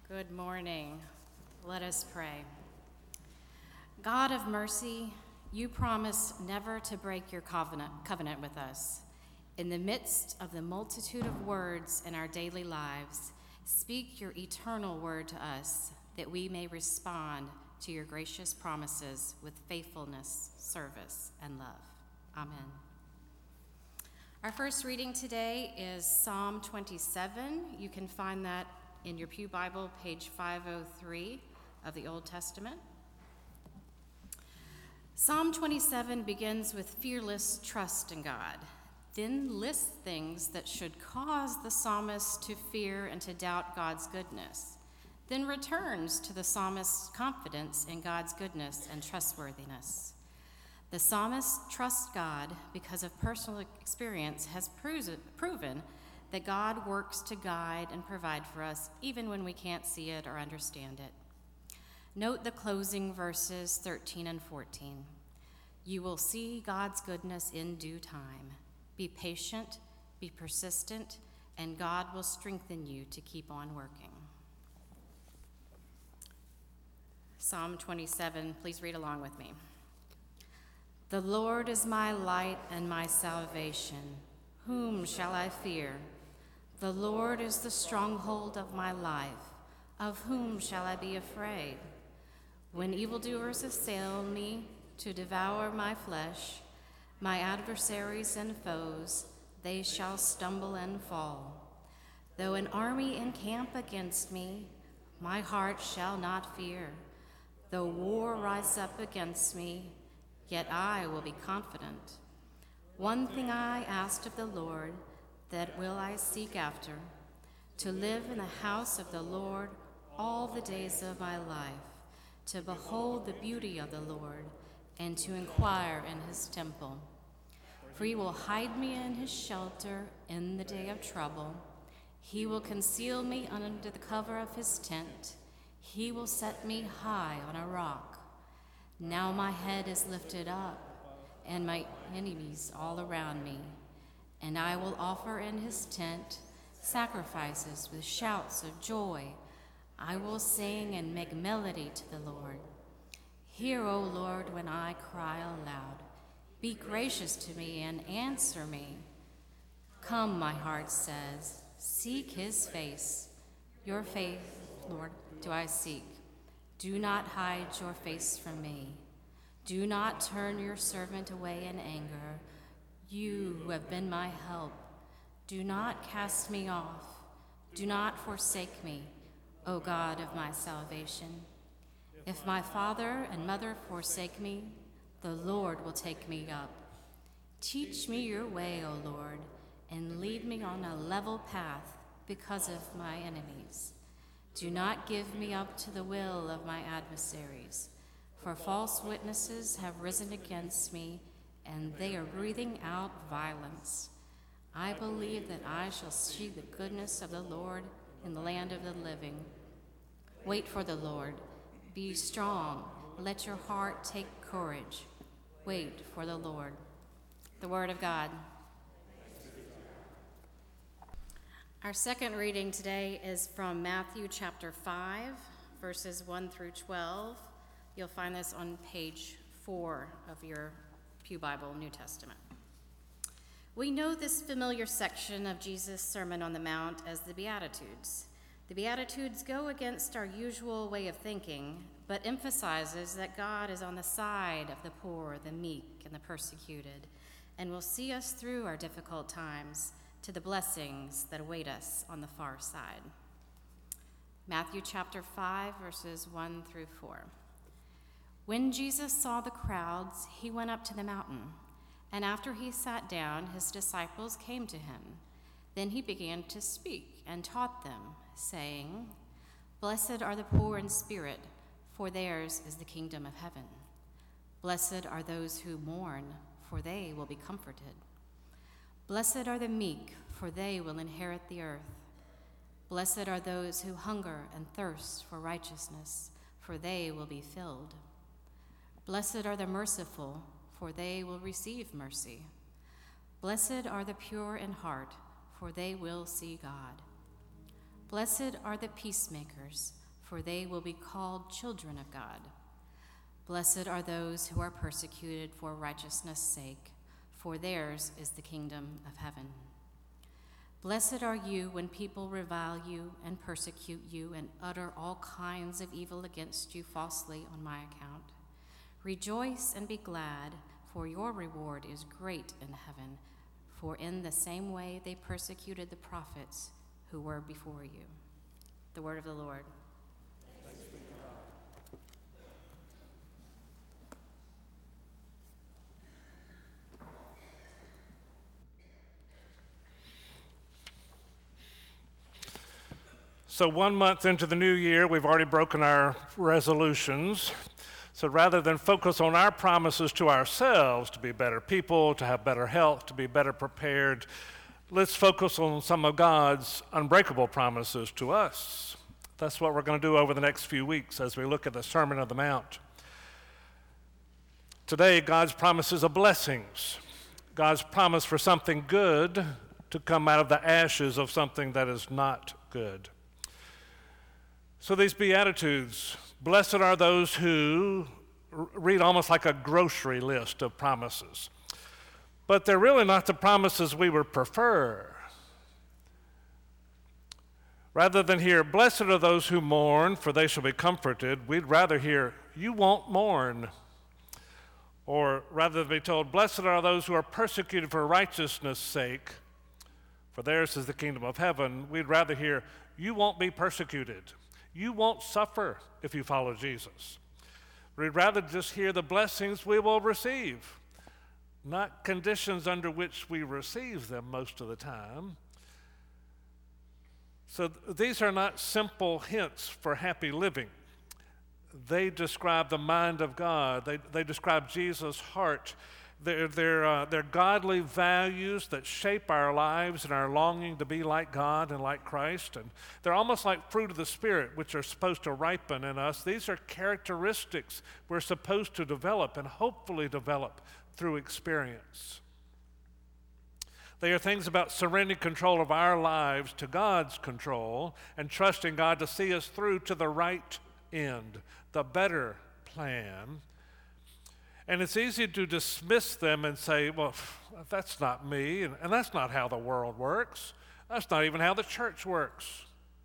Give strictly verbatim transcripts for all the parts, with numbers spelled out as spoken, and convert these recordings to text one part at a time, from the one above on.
Good morning. Let us pray. God of mercy, you promised never to break your covenant, covenant with us. In the midst of the multitude of words in our daily lives, speak your eternal word to us that we may respond to your gracious promises with faithfulness, service, and love. Amen. Our first reading today is Psalm twenty-seven. You can find that in your Pew Bible, page five oh three of the Old Testament. Psalm twenty-seven begins with fearless trust in God, then lists things that should cause the psalmist to fear and to doubt God's goodness, then returns to the psalmist's confidence in God's goodness and trustworthiness. The psalmist trusts God because of personal experience has proven that God works to guide and provide for us even when we can't see it or understand it. Note the closing verses thirteen and fourteen. You will see God's goodness in due time. Be patient, be persistent, and God will strengthen you to keep on working. Psalm twenty-seven, please read along with me. The Lord is my light and my salvation. Whom shall I fear? The Lord is the stronghold of my life. Of whom shall I be afraid? When evildoers assail me to devour my flesh, my adversaries and foes, they shall stumble and fall. Though an army encamp against me, my heart shall not fear. Though war rise up against me, yet I will be confident. One thing I asked of the Lord, that will I seek after, to live in the house of the Lord all the days of my life, to behold the beauty of the Lord, and to inquire in his temple. For he will hide me in his shelter in the day of trouble. He will conceal me under the cover of his tent. He will set me high on a rock. Now my head is lifted up, and my enemies all around me. And I will offer in his tent sacrifices with shouts of joy. I will sing and make melody to the Lord. Hear, O Lord, when I cry aloud. Be gracious to me and answer me. Come, my heart says, seek his face. Your faith, Lord, do I seek. Do not hide your face from me. Do not turn your servant away in anger. You who have been my help, do not cast me off. Do not forsake me, O God of my salvation. If my father and mother forsake me, the Lord will take me up. Teach me your way, O Lord, and lead me on a level path because of my enemies. Do not give me up to the will of my adversaries, for false witnesses have risen against me, and they are breathing out violence. I believe that I shall see the goodness of the Lord in the land of the living. Wait for the Lord. Be strong. Let your heart take courage. Wait for the Lord. The word of God. Our second reading today is from Matthew chapter five, verses one through twelve. You'll find this on page four of your Pew Bible, New Testament. We know this familiar section of Jesus' Sermon on the Mount as the Beatitudes. The Beatitudes go against our usual way of thinking, but emphasizes that God is on the side of the poor, the meek, and the persecuted, and will see us through our difficult times to the blessings that await us on the far side. Matthew chapter five, verses one through four. When Jesus saw the crowds, he went up to the mountain, and after he sat down, his disciples came to him. Then he began to speak and taught them, saying, Blessed are the poor in spirit, for theirs is the kingdom of heaven. Blessed are those who mourn, for they will be comforted. Blessed are the meek, for they will inherit the earth. Blessed are those who hunger and thirst for righteousness, for they will be filled. Blessed are the merciful, for they will receive mercy. Blessed are the pure in heart, for they will see God. Blessed are the peacemakers, for they will be called children of God. Blessed are those who are persecuted for righteousness' sake, for theirs is the kingdom of heaven. Blessed are you when people revile you and persecute you and utter all kinds of evil against you falsely on my account. Rejoice and be glad, for your reward is great in heaven, for in the same way they persecuted the prophets who were before you. The word of the Lord. Thanks be to God. So one month into the new year, we've already broken our resolutions. So rather than focus on our promises to ourselves to be better people, to have better health, to be better prepared, let's focus on some of God's unbreakable promises to us. That's what we're going to do over the next few weeks as we look at the Sermon on the Mount. Today, God's promises of blessings. God's promise for something good to come out of the ashes of something that is not good. So these Beatitudes, blessed are those who read almost like a grocery list of promises. But they're really not the promises we would prefer. Rather than hear, blessed are those who mourn, for they shall be comforted, we'd rather hear, you won't mourn. Or rather than be told, blessed are those who are persecuted for righteousness' sake, for theirs is the kingdom of heaven, we'd rather hear, you won't be persecuted. You won't suffer if you follow Jesus. We'd rather just hear the blessings we will receive, not conditions under which we receive them most of the time. So th- these are not simple hints for happy living. They describe the mind of God. They, they describe Jesus' heart. They're, they're, uh, they're godly values that shape our lives and our longing to be like God and like Christ. And they're almost like fruit of the Spirit, which are supposed to ripen in us. These are characteristics we're supposed to develop and hopefully develop through experience. They are things about surrendering control of our lives to God's control and trusting God to see us through to the right end, the better plan. And it's easy to dismiss them and say, well, that's not me, and, and that's not how the world works. That's not even how the church works.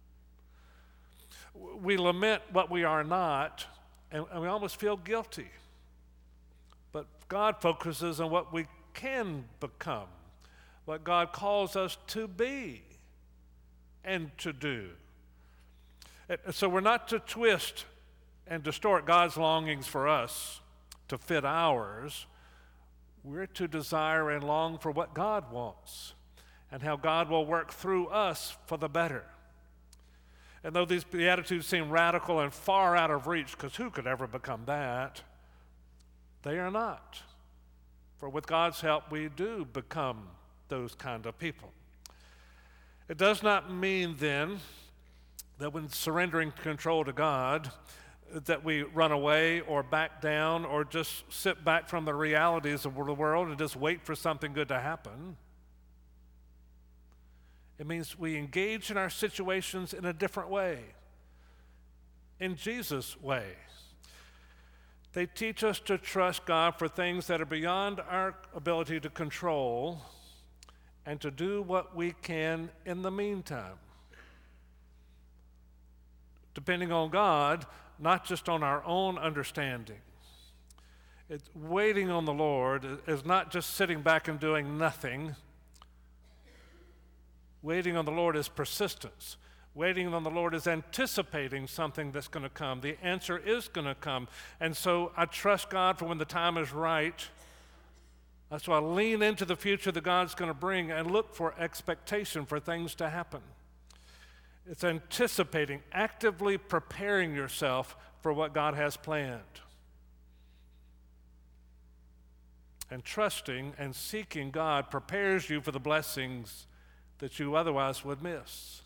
We lament what we are not, and, and we almost feel guilty. But God focuses on what we can become, what God calls us to be and to do. And so we're not to twist and distort God's longings for us to fit ours. We're to desire and long for what God wants and how God will work through us for the better. And though these Beatitudes seem radical and far out of reach, because who could ever become that? They are not. For with God's help, we do become those kind of people. It does not mean then that when surrendering control to God, that we run away or back down or just sit back from the realities of the world and just wait for something good to happen. It means we engage in our situations in a different way, in Jesus' way. They teach us to trust God for things that are beyond our ability to control and to do what we can in the meantime. Depending on God, not just on our own understanding. It's waiting on the Lord is not just sitting back and doing nothing. Waiting on the Lord is persistence. Waiting on the Lord is anticipating something that's going to come. The answer is going to come. And so I trust God for when the time is right. That's why I lean into the future that God's going to bring and look for expectation for things to happen. It's anticipating, actively preparing yourself for what God has planned. And trusting and seeking God prepares you for the blessings that you otherwise would miss.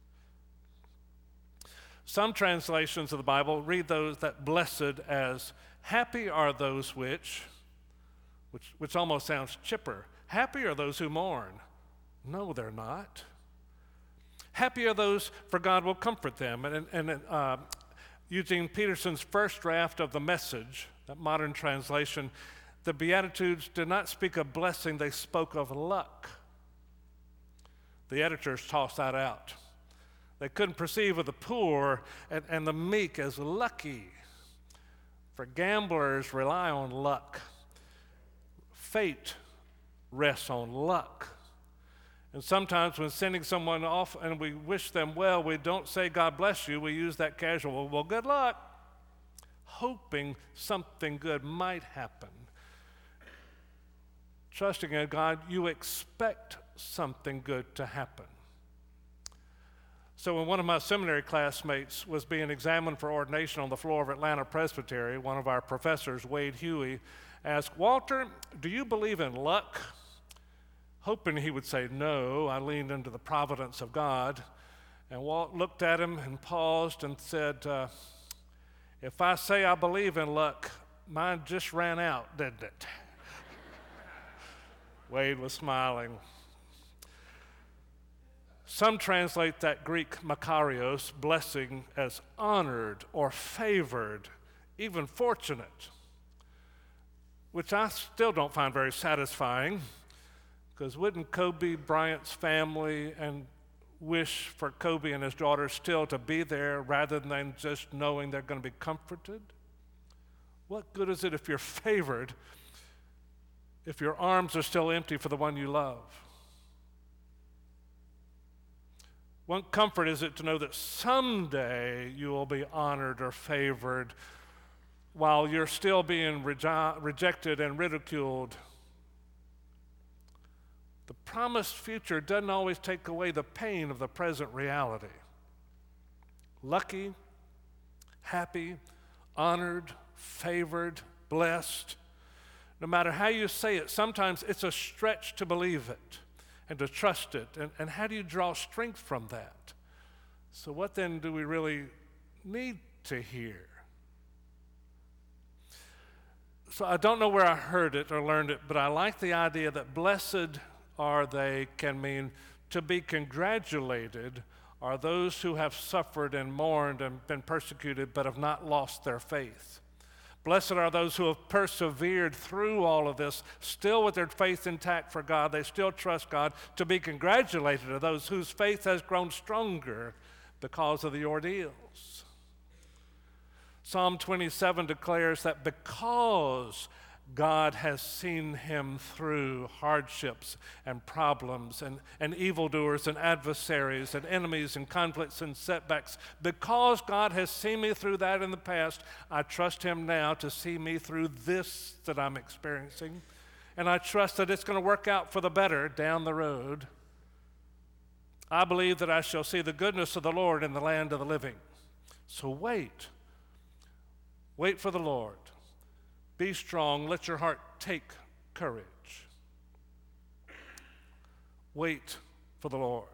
Some translations of the Bible read those that blessed as happy are those which, which, which almost sounds chipper. Happy are those who mourn. No, they're not. Happy are those, for God will comfort them. And, and uh, using Peterson's first draft of the Message, that modern translation, the Beatitudes did not speak of blessing, they spoke of luck. The editors tossed that out. They couldn't perceive of the poor and, and the meek as lucky. For gamblers rely on luck. Fate rests on luck. And sometimes when sending someone off and we wish them well, we don't say, God bless you. We use that casual, well, good luck, hoping something good might happen. Trusting in God, you expect something good to happen. So when one of my seminary classmates was being examined for ordination on the floor of Atlanta Presbytery, one of our professors, Wade Huey, asked, Walter, do you believe in luck? Hoping he would say no, I leaned into the providence of God, and Walt looked at him and paused and said, uh, if I say I believe in luck, mine just ran out, didn't it? Wade was smiling. Some translate that Greek makarios, blessing, as honored or favored, even fortunate, which I still don't find very satisfying, because wouldn't Kobe Bryant's family and wish for Kobe and his daughter still to be there rather than just knowing they're going to be comforted? What good is it if you're favored, if your arms are still empty for the one you love? What comfort is it to know that someday you will be honored or favored while you're still being reje- rejected and ridiculed? The promised future doesn't always take away the pain of the present reality. Lucky, happy, honored, favored, blessed. No matter how you say it, sometimes it's a stretch to believe it and to trust it. And, and how do you draw strength from that? So what then do we really need to hear? So I don't know where I heard it or learned it, but I like the idea that blessed are they can mean to be congratulated are those who have suffered and mourned and been persecuted but have not lost their faith. Blessed are those who have persevered through all of this, still with their faith intact for God. They still trust God. To be congratulated are those whose faith has grown stronger because of the ordeals. Psalm twenty-seven declares that because God has seen him through hardships and problems and, and evildoers and adversaries and enemies and conflicts and setbacks. Because God has seen me through that in the past, I trust him now to see me through this that I'm experiencing. And I trust that it's going to work out for the better down the road. I believe that I shall see the goodness of the Lord in the land of the living. So wait. Wait for the Lord. Be strong. Let your heart take courage. Wait for the Lord.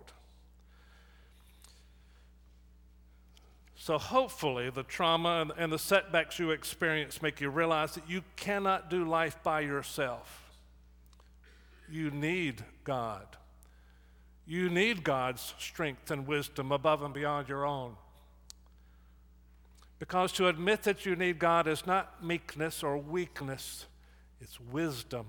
So hopefully the trauma and the setbacks you experience make you realize that you cannot do life by yourself. You need God. You need God's strength and wisdom above and beyond your own. Because to admit that you need God is not meekness or weakness, it's wisdom.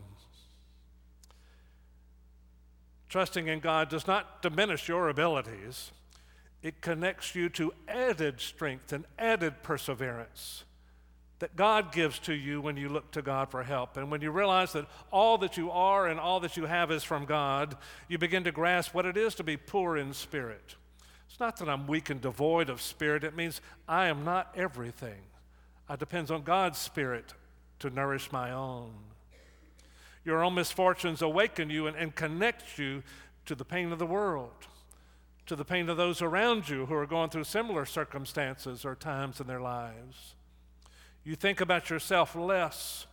Trusting in God does not diminish your abilities. It connects you to added strength and added perseverance that God gives to you when you look to God for help. And when you realize that all that you are and all that you have is from God, you begin to grasp what it is to be poor in spirit. It's not that I'm weak and devoid of spirit. It means I am not everything. I depend on God's spirit to nourish my own. Your own misfortunes awaken you and, and connect you to the pain of the world, to the pain of those around you who are going through similar circumstances or times in their lives. You think about yourself less,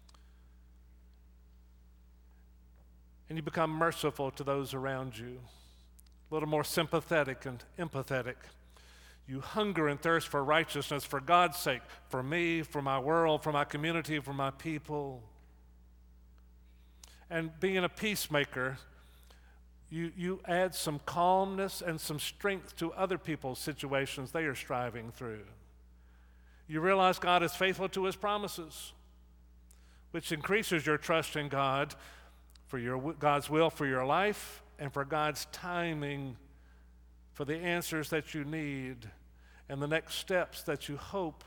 and you become merciful to those around you. A little more sympathetic and empathetic. You hunger and thirst for righteousness for God's sake, for me, for my world, for my community, for my people. And being a peacemaker, You, you add some calmness and some strength to other people's situations they are striving through. You realize God is faithful to his promises, which increases your trust in God for your, God's will for your life and for God's timing for the answers that you need and the next steps that you hope.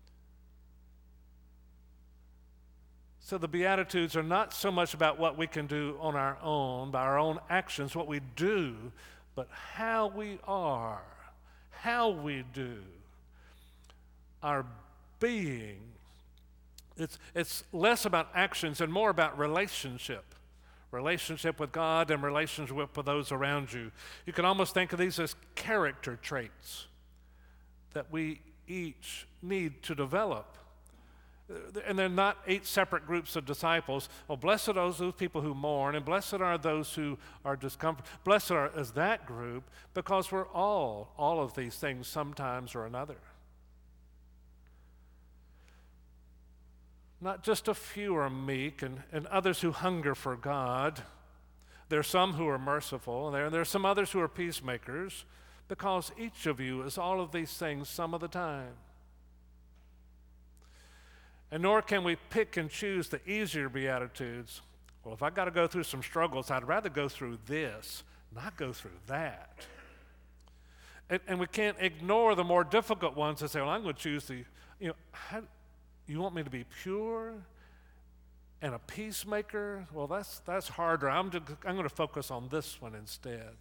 So the Beatitudes are not so much about what we can do on our own, by our own actions, what we do, but how we are, how we do, our being. It's, it's less about actions and more about relationship. Relationship with God and relationship with those around you. You can almost think of these as character traits that we each need to develop. And they're not eight separate groups of disciples. Oh, blessed are those, those people who mourn, and blessed are those who are discomforted. Blessed are as that group, because we're all, all of these things sometimes or another. Not just a few are meek and, and others who hunger for God. There are some who are merciful, and there, there are some others who are peacemakers, because each of you is all of these things some of the time. And nor can we pick and choose the easier Beatitudes. Well, if I got to go through some struggles, I'd rather go through this, not go through that. And, and we can't ignore the more difficult ones and say, well, I'm going to choose the, you know, how, you want me to be pure and a peacemaker? Well, that's that's harder. I'm, just, I'm going to focus on this one instead.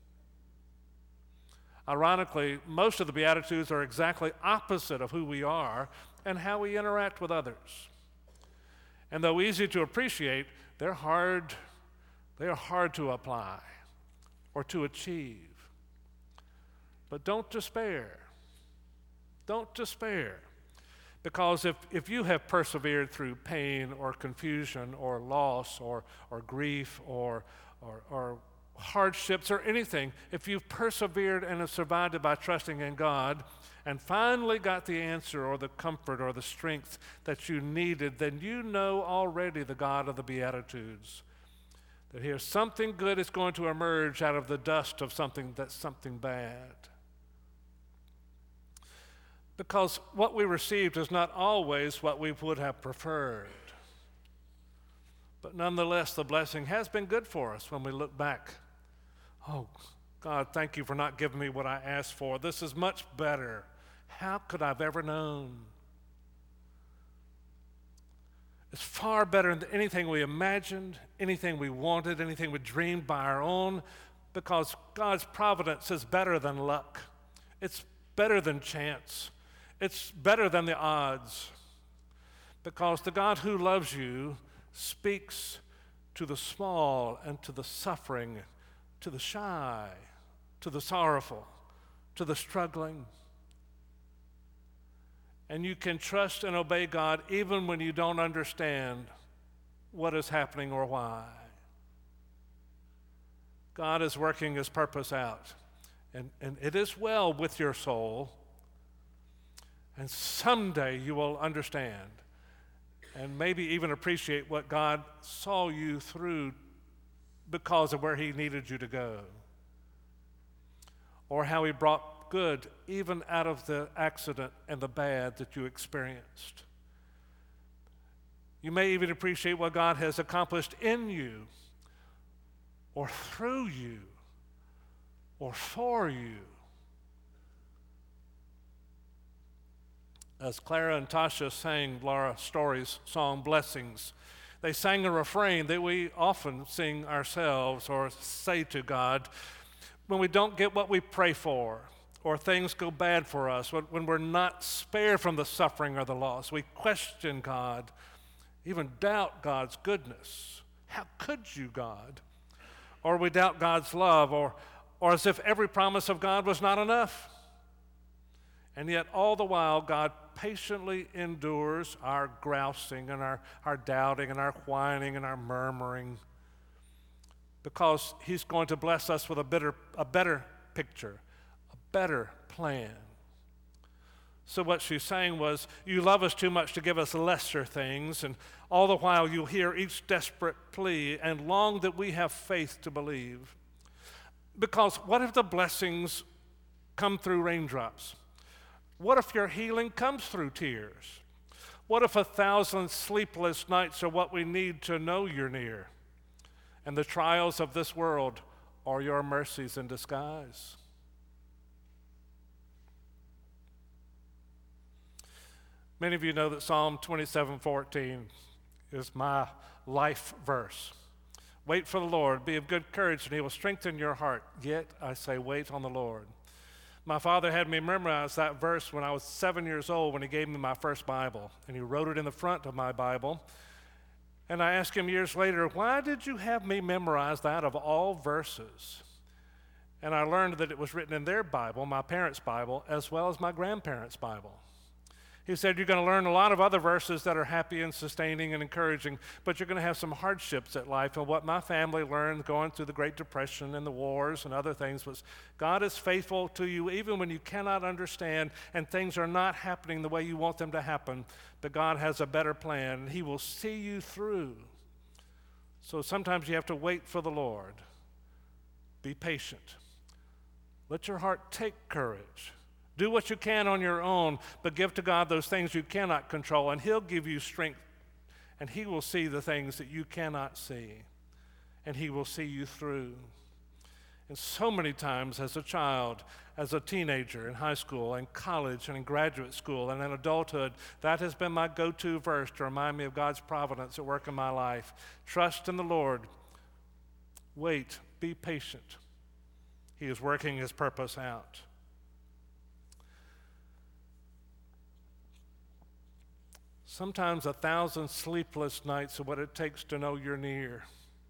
Ironically, most of the Beatitudes are exactly opposite of who we are and how we interact with others. And though easy to appreciate, they're hard, they are hard to apply or to achieve. But don't despair. Don't despair. Because if, if you have persevered through pain or confusion or loss or, or grief or, or, or hardships or anything, if you've persevered and have survived it by trusting in God and finally got the answer or the comfort or the strength that you needed, then you know already the God of the Beatitudes. That here something good is going to emerge out of the dust of something that's something bad. Because what we received is not always what we would have preferred. But nonetheless, the blessing has been good for us when we look back. Oh, God, thank you for not giving me what I asked for. This is much better. How could I have ever known? It's far better than anything we imagined, anything we wanted, anything we dreamed by our own, because God's providence is better than luck. It's better than chance. It's better than the odds, because the God who loves you speaks to the small and to the suffering, to the shy, to the sorrowful, to the struggling. And you can trust and obey God even when you don't understand what is happening or why. God is working his purpose out, and, and it is well with your soul. And someday you will understand and maybe even appreciate what God saw you through because of where he needed you to go, or how he brought good even out of the accident and the bad that you experienced. You may even appreciate what God has accomplished in you or through you or for you. As Clara and Tasha sang Laura Story's song, Blessings, they sang a refrain that we often sing ourselves or say to God when we don't get what we pray for, or things go bad for us, when, when we're not spared from the suffering or the loss. We question God, even doubt God's goodness. How could you, God? Or we doubt God's love, or, or as if every promise of God was not enough. And yet all the while, God patiently endures our grousing and our, our doubting and our whining and our murmuring, because he's going to bless us with a better, a better picture, a better plan. So what she's saying was, you love us too much to give us lesser things, and all the while you hear each desperate plea and long that we have faith to believe. Because what if the blessings come through raindrops? What if your healing comes through tears? What if a thousand sleepless nights are what we need to know you're near? And the trials of this world are your mercies in disguise. Many of you know that Psalm twenty-seven fourteen is my life verse. Wait for the Lord, be of good courage, and he will strengthen your heart. Yet I say, wait on the Lord. My father had me memorize that verse when I was seven years old when he gave me my first Bible, and he wrote it in the front of my Bible. And I asked him years later, why did you have me memorize that of all verses? And I learned that it was written in their Bible, my parents' Bible, as well as my grandparents' Bible. He said, you're going to learn a lot of other verses that are happy and sustaining and encouraging, but you're going to have some hardships at life. And what my family learned going through the Great Depression and the wars and other things was God is faithful to you even when you cannot understand and things are not happening the way you want them to happen, but God has a better plan and he will see you through. So sometimes you have to wait for the Lord. Be patient. Let your heart take courage. Do what you can on your own, but give to God those things you cannot control, and he'll give you strength, and he will see the things that you cannot see, and he will see you through. And so many times as a child, as a teenager, in high school, and college, and in graduate school, and in adulthood, that has been my go-to verse to remind me of God's providence at work in my life. Trust in the Lord. Wait. Be patient. He is working his purpose out. Sometimes a thousand sleepless nights are what it takes to know you're near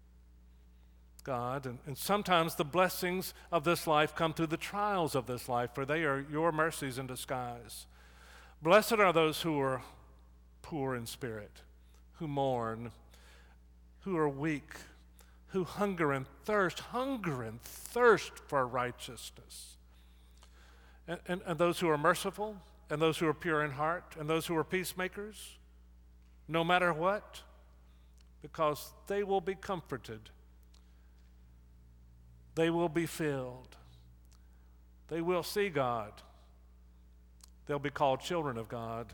God. And, and sometimes the blessings of this life come through the trials of this life, for they are your mercies in disguise. Blessed are those who are poor in spirit, who mourn, who are weak, who hunger and thirst, hunger and thirst for righteousness. And, and, and those who are merciful, and those who are pure in heart, and those who are peacemakers, no matter what, because they will be comforted. They will be filled. They will see God. They'll be called children of God.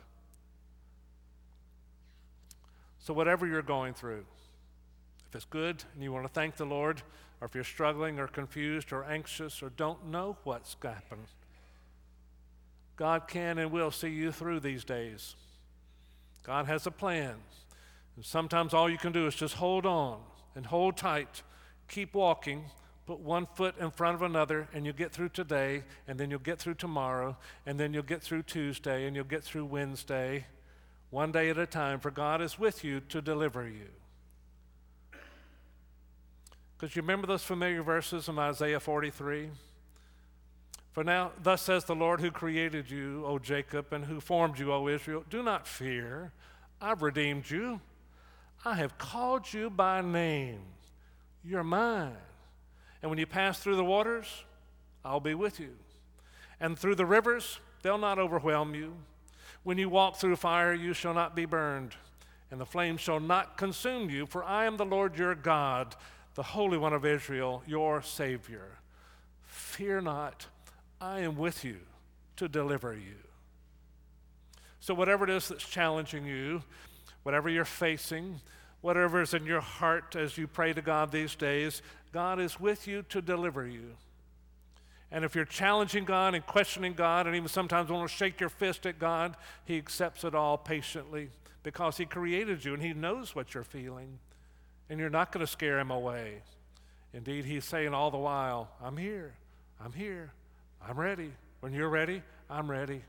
So whatever you're going through, if it's good and you want to thank the Lord, or if you're struggling or confused or anxious or don't know what's happened, God can and will see you through these days. God has a plan. And sometimes all you can do is just hold on and hold tight. Keep walking. Put one foot in front of another, and you'll get through today, and then you'll get through tomorrow, and then you'll get through Tuesday, and you'll get through Wednesday, one day at a time, for God is with you to deliver you. Because you remember those familiar verses in Isaiah forty-three? For now, thus says the Lord who created you, O Jacob, and who formed you, O Israel, do not fear. I've redeemed you. I have called you by name. You're mine. And when you pass through the waters, I'll be with you. And through the rivers, they'll not overwhelm you. When you walk through fire, you shall not be burned, and the flames shall not consume you, for I am the Lord your God, the Holy One of Israel, your Savior. Fear not. I am with you to deliver you. So whatever it is that's challenging you, whatever you're facing, whatever is in your heart as you pray to God these days, God is with you to deliver you. And if you're challenging God and questioning God and even sometimes want to shake your fist at God, he accepts it all patiently because he created you and he knows what you're feeling. And you're not going to scare him away. Indeed, he's saying all the while, I'm here, I'm here. I'm ready. When you're ready, I'm ready.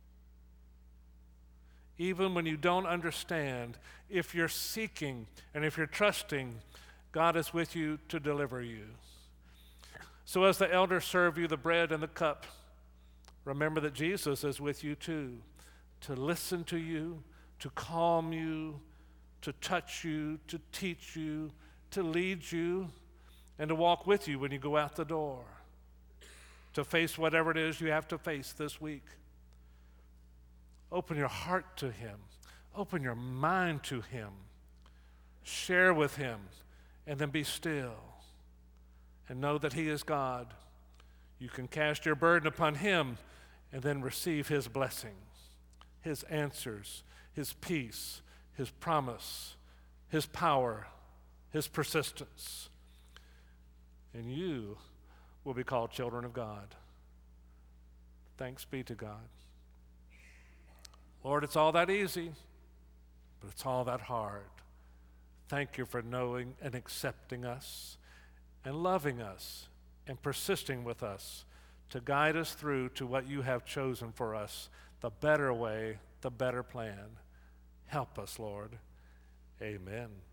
Even when you don't understand, if you're seeking and if you're trusting, God is with you to deliver you. So as the elders serve you the bread and the cup, remember that Jesus is with you too, to listen to you, to calm you, to touch you, to teach you, to lead you, and to walk with you when you go out the door, to face whatever it is you have to face this week. Open your heart to him. Open your mind to him. Share with him, and then be still and know that He is God. You can cast your burden upon Him and then receive His blessings, His answers, His peace, His promise, His power, His persistence. And you will be called children of God. Thanks be to God. Lord, it's all that easy, but it's all that hard. Thank you for knowing and accepting us and loving us and persisting with us to guide us through to what you have chosen for us, the better way, the better plan. Help us, Lord. Amen.